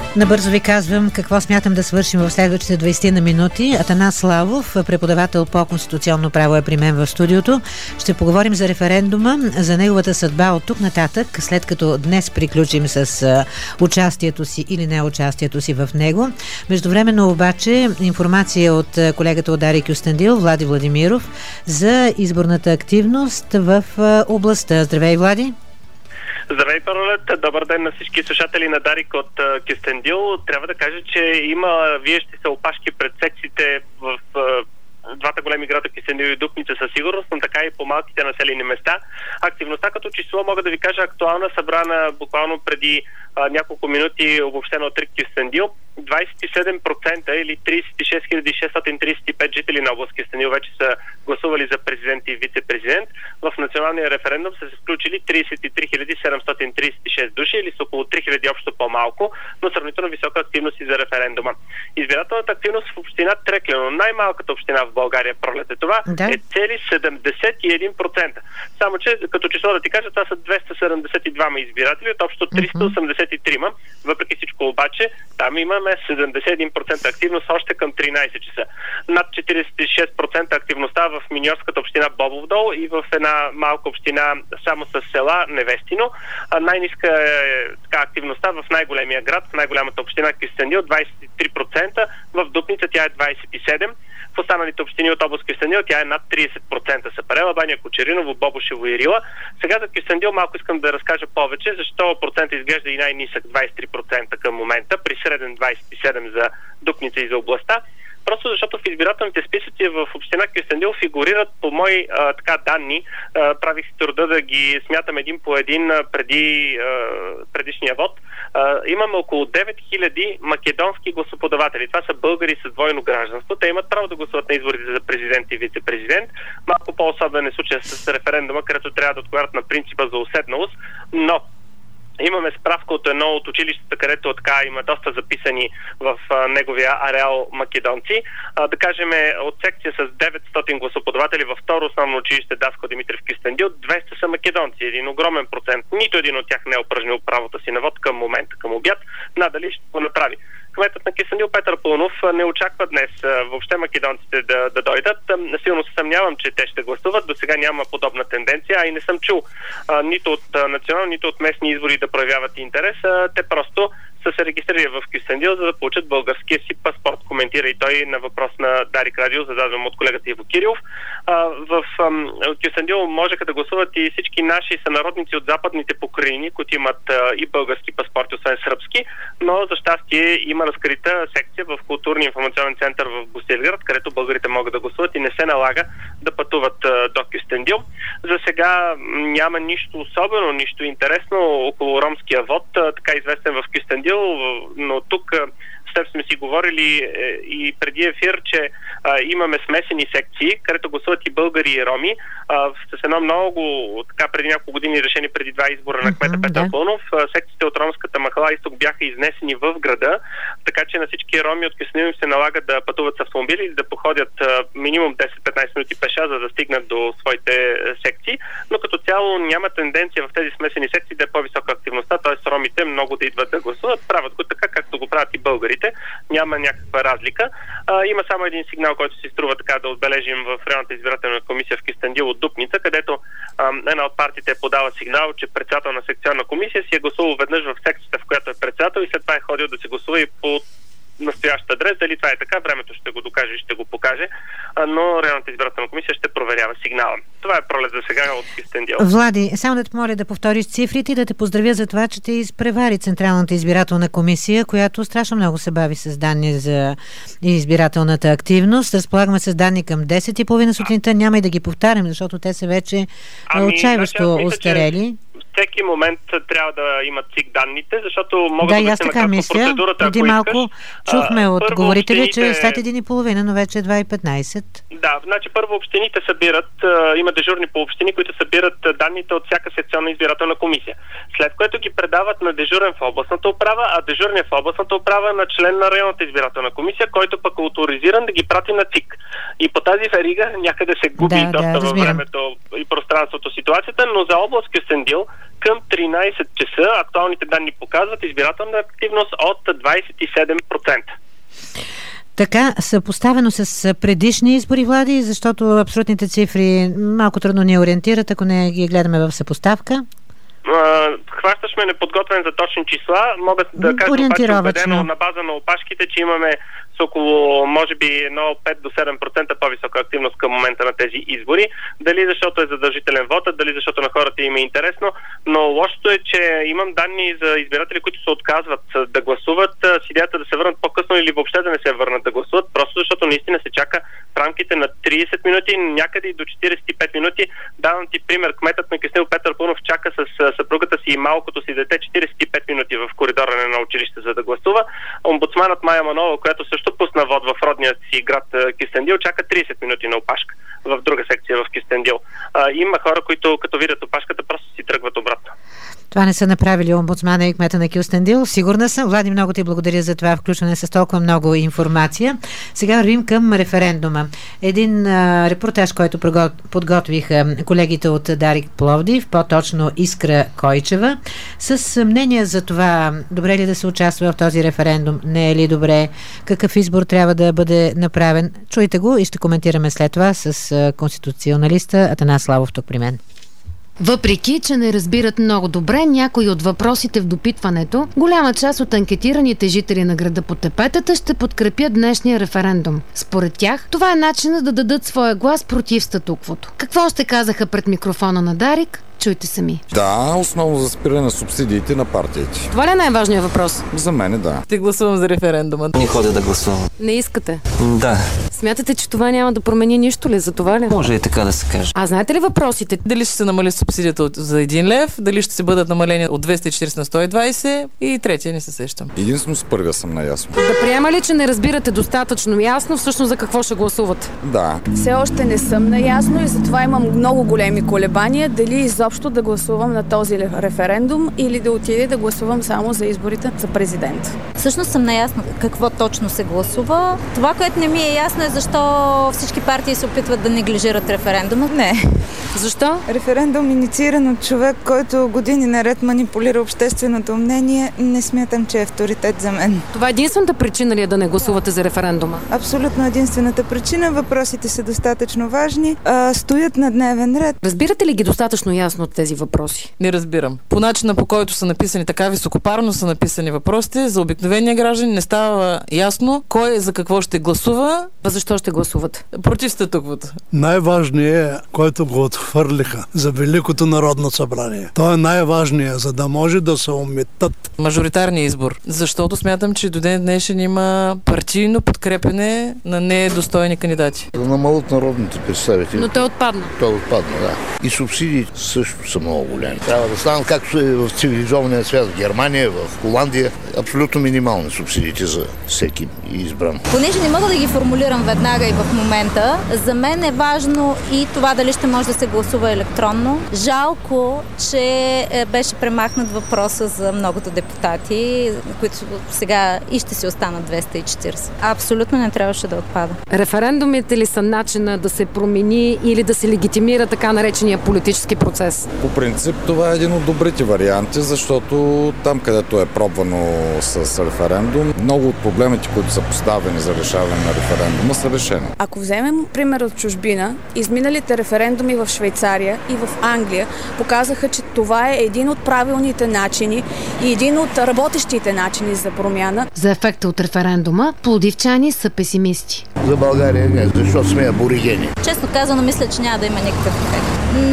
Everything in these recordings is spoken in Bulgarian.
Набързо ви казвам какво смятам да свършим в следващите 20 на минути. Атанас Славов, преподавател по конституционно право, е при мен в студиото. Ще поговорим за референдума, за неговата съдба от тук нататък, след като днес приключим с участието си или неучастието си в него. Междувременно обаче информация от колегата от Дарик Кюстендил, Влади Владимиров, за изборната активност в областта. Здравей, Влади! Здравей, Паролет! Добър ден на всички слушатели на Дарик от Кюстендил. Трябва да кажа, че има виещи се опашки пред секциите в двата големи града Кюстендил и Дупница със сигурност, но така и по малките населени места. Активността като число, мога да ви кажа, актуална, събрана буквално преди няколко минути, обобщено от Рик Кюстендил. 27% или 36 635 жители на област Кюстендил вече са гласували за президент и вице-президент. В националния референдум са се включили 33 736 души, или с около 3000 общо по-малко, но сравнително висока активност и за референдума. Избирателната активност в община Треклено, най-малката община в България, пролете това, е цели 71%. Само че, като число да ти кажа, това са 272 избиратели от общо 383. Въпреки всичко обаче, там имаме 71% активност още към 13 часа. Над 46% активността в миньорската община Бобов дол и в една малка община само с села Невестино. Най-ниска е активността в най-големия град, в най-голямата община Кюстендил, 23%, в Дупница тя е 27%. В останалите общини от област Кюстендил тя е над 30%. Сапарела, Баня, Кочериново, Бобошево и Рила. Сега за Кюстендил малко искам да разкажа повече, защо процент изглежда и най-нисък 23% към момента, при среден 27% за Дупница и за областта. Просто защото в избирателните списъци в община Кюстендил фигурират, по мои данни, правих си труда да ги смятам един по един преди предишния вод. Имаме около 9000 македонски гласоподаватели. Това са българи с двойно гражданство. Те имат право да гласуват на изборите за президент и вице-президент. Малко по-особен е случая с референдума, където трябва да отговарят на принципа за уседналост, но имаме справка от едно от училищата, където така има доста записани в неговия ареал македонци. Да кажем, от секция с 900 гласоподаватели във второ основно училище Даско Димитрев Кюстендил, 200 са македонци. Един огромен процент. Нито един от тях не е упражнил правото си на вод към момента, към обяд. Надали ще го направи. Кметът на Кюстендил Петър Пълнов не очаква днес въобще македонците да дойдат. Силно се съмнявам, че те ще гласуват. До сега няма подобна тенденция, а и не съм чул нито от национални, нито от местни избори да проявяват интерес. Те просто са се регистрирали в Кюстендил, за да получат българския си паспорт. Коментира и той на въпрос на Дарик Радио, зададен от колегата Иво Кирилов. В Кюстендил можеха да гласуват и всички наши сънародници от западните покрайнини, които имат и български паспорти, освен сръбски, но за щастие има разкрита секция в културния информационен център в Босилград, където българите могат да гласуват и не се налага да пътуват до Кюстендил. За сега няма нищо особено, нищо интересно около ромския вод, така известен в Кюстендил, но тук с теб сме си говорили и преди ефир, че имаме смесени секции, където гласуват и българи и роми. С едно много, преди няколко години решени преди два избора на кмета Петър Пълнов, секциите от ромската махала изток бяха изнесени в града, така че на всички роми от Кюстендил им се налага да пътуват с автомобили и да походят минимум 10-15 минути пеша, за да стигнат до своите секции, но като цяло няма тенденция в тези смесени секции да е по-висока активността, т.е. ромите много да идват да гласуват, правят го така, както го правят и българите. Няма някаква разлика. Има само един сигнал, който си струва така да отбележим в районната избирателна комисия в Кюстендил от Дупница, където една от партиите е подала сигнал, че председател на секционна комисия си е гласувал веднъж в секцията, в която е председател, и след това е ходил да се гласува и по настоящ адрес. Дали това е така, времето ще го докаже и ще го покаже, но районната избирателна комисия ще проверява сигнала. Това е Пролет за сега от Кюстендил. Влади, само да те моля да повториш цифрите и да те поздравя за това, че те изпревари Централната избирателна комисия, която страшно много се бави с данни за избирателната активност. Разполагаме с данни към 10:30 сутринта. Няма и да ги повтарям, защото те са вече отчаиващо остарели. Всеки момент трябва да имат ЦИК данните, защото могат да се накратко процедурата, преди малко чухме от говорители, че след 1:30, но вече е 2:15. 20? Да, значи първо общините събират, има дежурни по общини, които събират данните от всяка секционна избирателна комисия. След което ги предават на дежурен в областната управа, а дежурният в областната управа на член на районната избирателна комисия, който пък е оторизиран да ги прати на ЦИК. И по тази верига някъде се губи доста във времето и пространството ситуацията, но за област Кюстендил към 13 часа актуалните данни показват избирателна активност от 27%. Така, съпоставено с предишни избори, Влади, защото абсолютните цифри малко трудно ни ориентират, ако не ги гледаме в съпоставка. Хващаш ме неподготвен за точни числа. Мога да кажа обаче убедено на база на опашките, че имаме с около, може би, 5 до 7% по-висока активност към момента на тези избори. Дали защото е задължителен вод, дали защото на хората им е интересно, но лошото е, че имам данни за избиратели, които се отказват да гласуват, с идеята да се върнат по-късно или въобще да не се върнат да гласуват, просто защото наистина се чака в рамките на 30 минути, някъде и до 45 минути. Давам ти пример, кметът на Кюстендил Петър Пунов чака с съпругата си и малкото си дете 45 минути в коридора на училище, за да гласува. Омбудсманът Майя Манова, която също пусна вод в родния си град Кюстендил, чака 30 минути на опашка в друга секция в Кюстендил. Има хора, които като видят опашката, просто си тръгват обратно. Това не са направили омбудсмана и кмета на Кюстендил. Сигурна съм. Влади, много ти благодаря за това включване с толкова много информация. Сега вървим към референдума. Един репортаж, който подготвиха колегите от Дарик Пловдив, по-точно Искра Койчева, с мнение за това добре ли да се участва в този референдум, не е ли добре, какъв избор трябва да бъде направен. Чуйте го и ще коментираме след това с конституционалиста Атанас Славов тук при мен. Въпреки, че не разбират много добре някои от въпросите в допитването, голяма част от анкетираните жители на града по тепетата ще подкрепят днешния референдум. Според тях, това е начинът да дадат своя глас против статуквото. Какво ще казаха пред микрофона на Дарик? Чуйте сами. Да, основно за спиране на субсидиите на партиите. Това ли е най-важният въпрос? За мен да. Ще гласувам за референдума. Не ходя да гласувам. Не искате? Да. Смятате, че това няма да промени нищо ли? За това ли? Може и така да се каже. А знаете ли въпросите? Дали ще се намали субсидията за 1 лев, дали ще се бъдат намалени от 240 на 120 и третия не се сещам. Единствено с първия съм наясно. Да приема ли, че не разбирате достатъчно ясно всъщност за какво ще гласувате? Да. Все още не съм наясно и затова имам много големи колебания дали изобщо да гласувам на този референдум или да отида да гласувам само за изборите за президент. Всъщност съм наясно какво точно се гласува. Това, което не ми е ясно, е защо всички партии се опитват да неглижират референдума. Не. Защо? Референдум, иницииран от човек, който години наред манипулира общественото мнение, не смятам, че е авторитет за мен. Това е единствената причина ли е да не гласувате за референдума? Абсолютно единствената причина. Въпросите са достатъчно важни, стоят на дневен ред. Разбирате ли ги достатъчно ясно от тези въпроси? Не разбирам. По начина, по който са написани, така високопарно са написани въпросите, за обикновения граждани не става ясно кой за какво ще гласува. А защо ще гласуват? Против статуквото. Най-важният е, който го отхвърлиха за Великото народно събрание. Той е най-важният, за да може да се уметат. Мажоритарния избор. Защото смятам, че до ден днешен има партийно подкрепене на недостойни кандидати. Да намалят народните представители. Но той отпадна. Той отпадна, да. И субсидиите също са много големи. Трябва да станат както е в цивилизования свят, в Германия, в Холандия. Абсолютно минимални субсидиите за всеки избран. Понеже не мога да ги формулирам веднага и в момента, за мен е важно и това дали ще може да се гласува електронно. Жалко, че беше премахнат въпроса за многото депутати, които сега и ще си останат 240. Абсолютно не трябваше да отпада. Референдумите ли са начина да се промени или да се легитимира така наречения политически процес? По принцип това е един от добрите варианти, защото там, където е пробвано с референдум, много от проблемите, които са поставени за решаване на референдума, са решени. Ако вземем пример от чужбина, изминалите референдуми в Швейцария и в Англия показаха, че това е един от правилните начини и един от работещите начини за промяна. За ефекта от референдума пловдивчани са песимисти. За България не, защото сме аборигени. Честно казано, мисля, че няма да има никакъв ефект.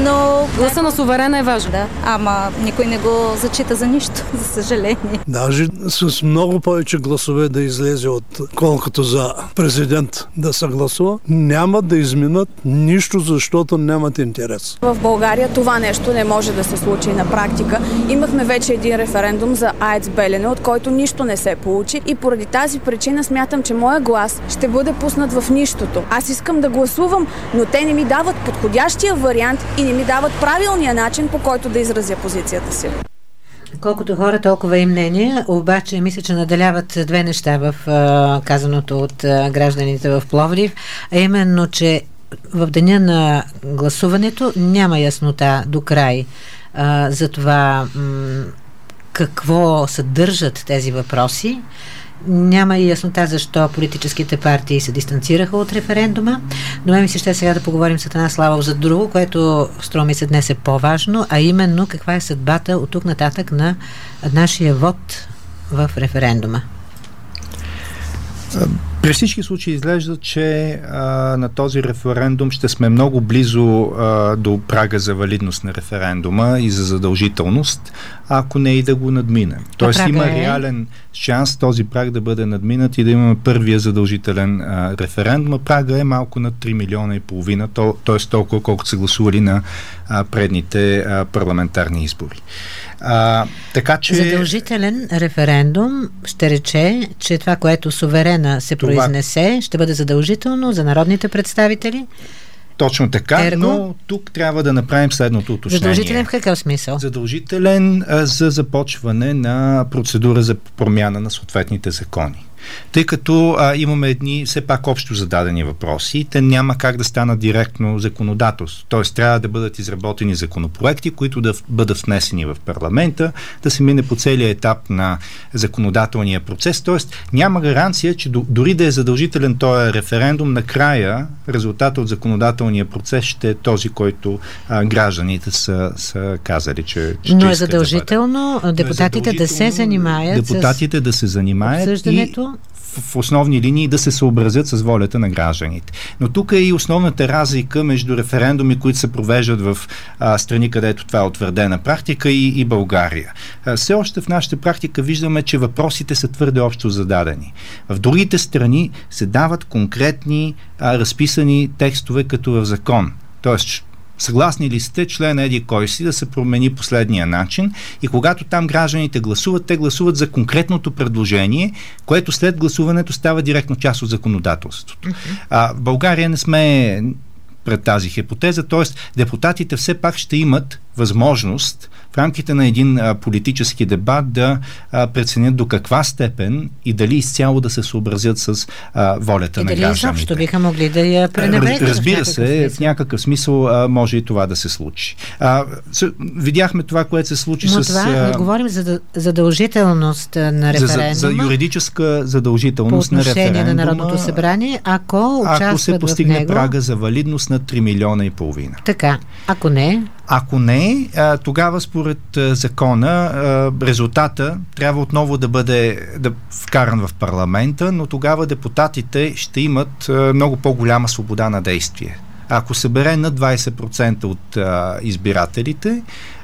Но гласа на суверена е важен. Да, ама никой не го зачита за нищо, за съжаление. Даже с много повече гласове да излезе колкото за президент да се гласува, няма да изминат нищо, защото нямат интерес. В България това нещо не може да се случи на практика. Имахме вече един референдум за АЕЦ Белене, от който нищо не се получи и поради тази причина смятам, че моя глас ще бъде пуснат изпуснат в нищото. Аз искам да гласувам, но те не ми дават подходящия вариант и не ми дават правилния начин, по който да изразя позицията си. Колкото хора, толкова и мнение, обаче мисля, че наделяват две неща в казаното от гражданите в Пловдив, а именно, че в деня на гласуването няма яснота до край за това какво съдържат тези въпроси. Няма и яснота защо политическите партии се дистанцираха от референдума. Но ми се ще сега да поговорим с Атанас Славов за друго, което струва ми се днес е по-важно, а именно каква е съдбата от тук нататък на нашия вод в референдума. При всички случаи изглежда, че на този референдум ще сме много близо до прага за валидност на референдума и за задължителност, ако не и да го надминем. Тоест има реален шанс този праг да бъде надминат и да имаме първия задължителен референдум. Прага е малко над 3,5 милиона, т.е. толкова колкото са гласували на предните парламентарни избори. Така че задължителен референдум ще рече, че това, което суверена се произнесе, ще бъде задължително за народните представители. Точно така, но тук трябва да направим следното уточнение. Задължителен в какъв смисъл? Задължителен за започване на процедура за промяна на съответните закони. Тъй като имаме едни все пак общо зададени въпроси, те няма как да станат директно законодателство. Т.е. трябва да бъдат изработени законопроекти, които да бъдат внесени в парламента, да се мине по целия етап на законодателния процес. Т.е. няма гаранция, че дори да е задължителен този референдум, накрая резултатът от законодателния процес ще е този, който гражданите са казали, че но е задължително депутатите да се занимаят депутатите да се занимаят и в основни линии да се съобразят с волята на гражданите. Но тук е и основната разлика между референдуми, които се провеждат в страни, където това е утвърдена практика, и България. Все още в нашата практика виждаме, че въпросите са твърде общо зададени. В другите страни се дават конкретни разписани текстове като в закон. Тоест, съгласни ли сте член еди кой си да се промени последния начин и когато там гражданите гласуват, те гласуват за конкретното предложение, което след гласуването става директно част от законодателството. В България не сме пред тази хипотеза, т.е. депутатите все пак ще имат възможност в рамките на един политически дебат да преценят до каква степен и дали изцяло да се съобразят с волята на гражданите. И дали изобщо биха могли да я пренебрегнат? Разбира се, в някакъв смисъл може и това да се случи. Видяхме това, което се случи но това говорим за задължителност на референдума. За юридическа задължителност на референдума. По отношение на Народното събрание, ако се постигне прага за валидност на 3,5 милиона. Така, ако не... Ако не, тогава според закона резултата трябва отново да бъде вкаран в парламента, но тогава депутатите ще имат много по-голяма свобода на действие. Ако събере над 20% от избирателите,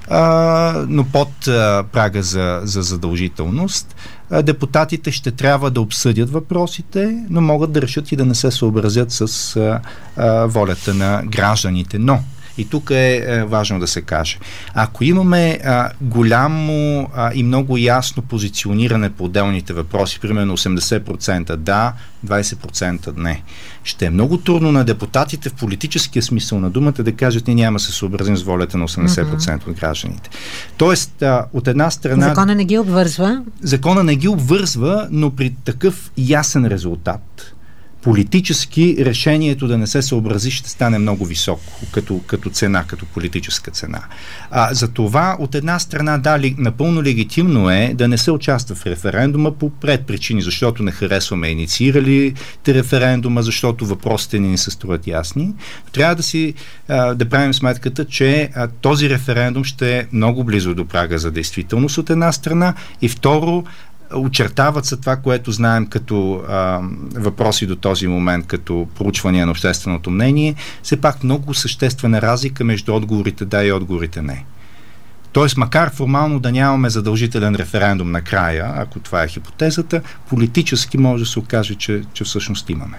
но под прага за задължителност, депутатите ще трябва да обсъдят въпросите, но могат да решат и да не се съобразят с волята на гражданите. Но и тук е важно да се каже. Ако имаме голямо и много ясно позициониране по отделните въпроси, примерно 80% да, 20% не, ще е много трудно на депутатите в политическия смисъл на думата да кажат, ние няма да се съобразим с волята на 80% от гражданите. Тоест, от една страна... Закона не ги обвързва? Закона не ги обвързва, но при такъв ясен резултат политически решението да не се съобрази ще стане много високо като цена, като политическа цена. За това от една страна напълно легитимно е да не се участва в референдума по ред причини, защото не харесваме инициирали референдума, защото въпросите ни не се струват ясни. Трябва да правим сметката, че този референдум ще е много близо до прага за действителност от една страна и второ, очертават се това, което знаем като въпроси до този момент, като проучвания на общественото мнение, все пак много съществена разлика между отговорите да и отговорите не. Тоест, макар формално да нямаме задължителен референдум накрая, ако това е хипотезата, политически може да се окаже, че всъщност имаме.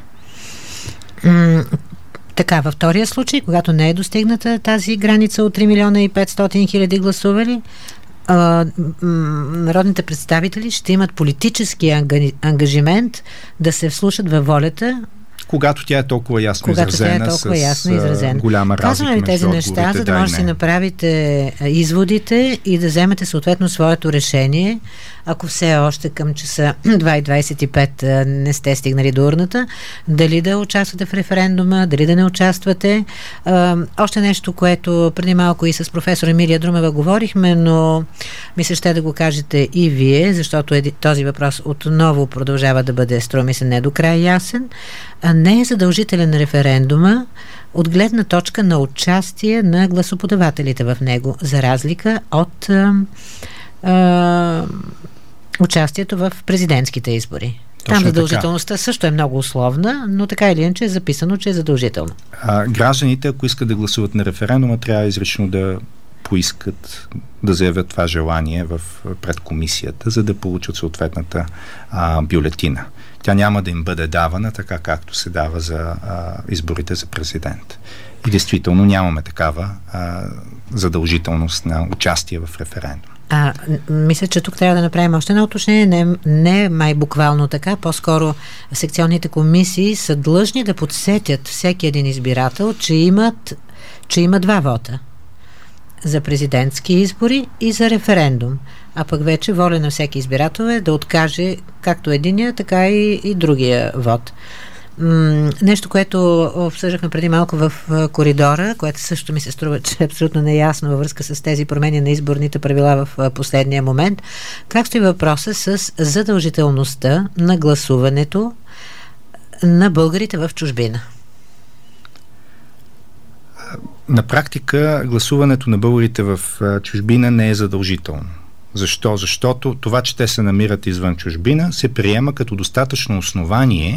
Така, във втория случай, когато не е достигната тази граница от 3 милиона и 500 хиляди гласували, народните представители ще имат политически ангажимент да се вслушат във волята когато тя е толкова ясно изразена, с голяма разлика. Казваме ви тези неща, за да може да си направите изводите и да вземете съответно своето решение, ако все още към часа 2:25 не сте стигнали до урната, дали да участвате в референдума, дали да не участвате. Още нещо, което преди малко и с професор Емилия Друмева говорихме, но мисля, ще да го кажете и вие, защото този въпрос отново продължава да бъде, струва ми се, не до край ясен. Не е задължителен референдума от гледна точка на участие на гласоподавателите в него, за разлика от участието в президентските избори. Точно там задължителността също е много условна, но така или иначе е записано, че е задължително. Гражданите, ако искат да гласуват на референдума, трябва изрично да поискат, да заявят това желание пред комисията, за да получат съответната бюлетина. Тя няма да им бъде давана така, както се дава за изборите за президент. И действително нямаме такава задължителност на участие в референдум. Мисля, че тук трябва да направим още едно уточнение. Не май буквално така, по-скоро секционните комисии са длъжни да подсетят всеки един избирател, че има два вота. За президентски избори и за референдум. А пък вече воля на всеки избирател е да откаже както единия, така и другия вод. Нещо, което обсъждахме преди малко в коридора, което също ми се струва, че е абсолютно неясно във връзка с тези промени на изборните правила в последния момент. Как стои въпроса с задължителността на гласуването на българите в чужбина? На практика гласуването на българите в чужбина не е задължително. Защо? Защото това, че те се намират извън чужбина, се приема като достатъчно основание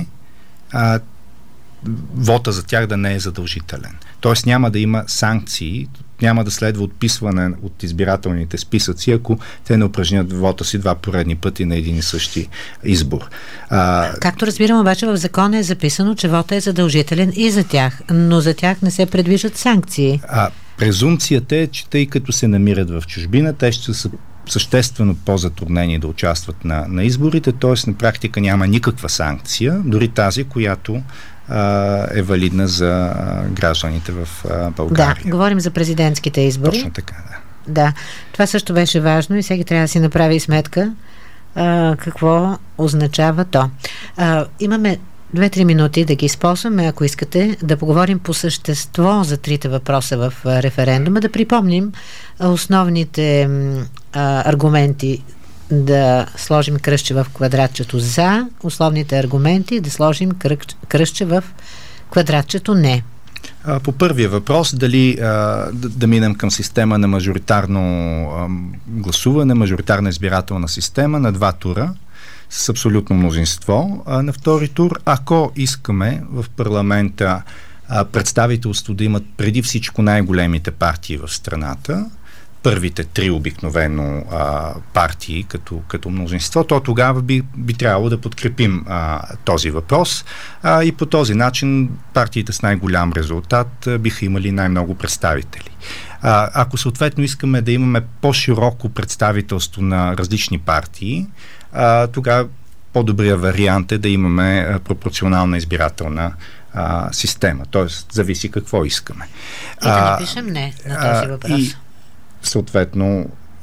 вота за тях да не е задължителен. Тоест няма да има санкции, няма да следва отписване от избирателните списъци, ако те не упражнят вота си два поредни пъти на един и същи избор. Както разбирам, обаче в закона е записано, че вота е задължителен и за тях, но за тях не се предвиждат санкции. Презумпцията е, че тъй като се намират в чужбина, те ще са съществено по-затруднени да участват на изборите, т.е. на практика няма никаква санкция, дори тази, която е валидна за гражданите в България. Да, говорим за президентските избори. Точно така, да. Да, това също беше важно и всеки трябва да си направи сметка какво означава то. Имаме 2-3 минути да ги използваме, ако искате да поговорим по същество за трите въпроса в референдума, да припомним основните аргументи да сложим кръстче в квадратчето за, условните аргументи да сложим кръстче в квадратчето не. По първия въпрос, дали да минем към система на мажоритарно гласуване, мажоритарна избирателна система на 2 тура с абсолютно мнозинство. На втори тур, ако искаме в парламента представителство да имат преди всичко най-големите партии в страната, първите 3 обикновено партии като мнозинство, то тогава би трябвало да подкрепим този въпрос и по този начин партиите с най-голям резултат биха имали най-много представители. Ако съответно искаме да имаме по-широко представителство на различни партии, тогава по-добрият вариант е да имаме пропорционална избирателна система. Тоест, зависи какво искаме. И да напишем не на този въпрос. И съответно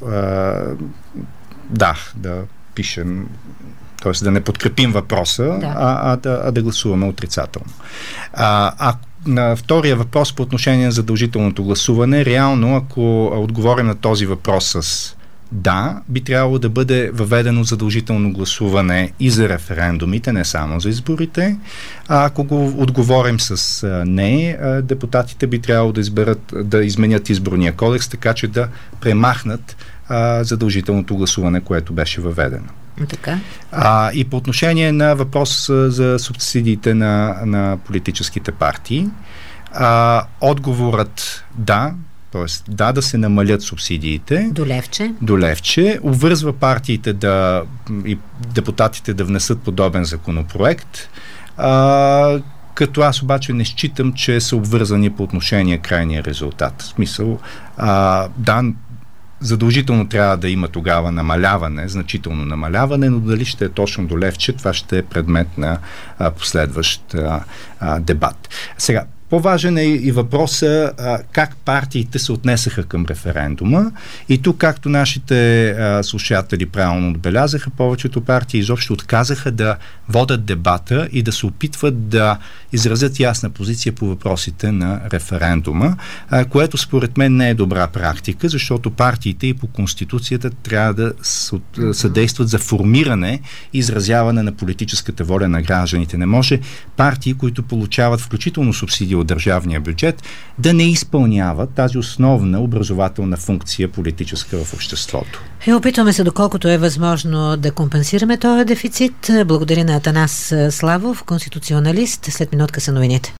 да пишем, т.е. да не подкрепим въпроса, да гласуваме отрицателно. На втория въпрос по отношение на задължителното гласуване, реално, ако отговорим на този въпрос с да, би трябвало да бъде въведено задължително гласуване и за референдумите, не само за изборите. Ако го отговорим с не, депутатите би трябвало да изменят изборния кодекс, така че да премахнат задължителното гласуване, което беше въведено. Така. И по отношение на въпрос за субсидиите на политическите партии, отговорът да, т.е. да се намалят субсидиите до левче, обвързва партиите и депутатите да внесат подобен законопроект, като аз обаче не считам, че са обвързани по отношение крайния резултат. В смисъл, задължително трябва да има тогава намаляване, значително намаляване, но дали ще е точно до левче, това ще е предмет на последващ дебат. Сега, по-важен е и въпроса как партиите се отнесаха към референдума. И тук, както нашите слушатели правилно отбелязаха, повечето партии изобщо отказаха да водят дебата и да се опитват да изразят ясна позиция по въпросите на референдума, което според мен не е добра практика, защото партиите и по Конституцията трябва да съдействат за формиране и изразяване на политическата воля на гражданите. Не може партии, които получават включително субсидии от държавния бюджет, да не изпълняват тази основна образователна функция политическа в обществото. Опитваме се доколкото е възможно да компенсираме този дефицит. Благодаря на Атанас Славов, конституционалист. След минутка са новините.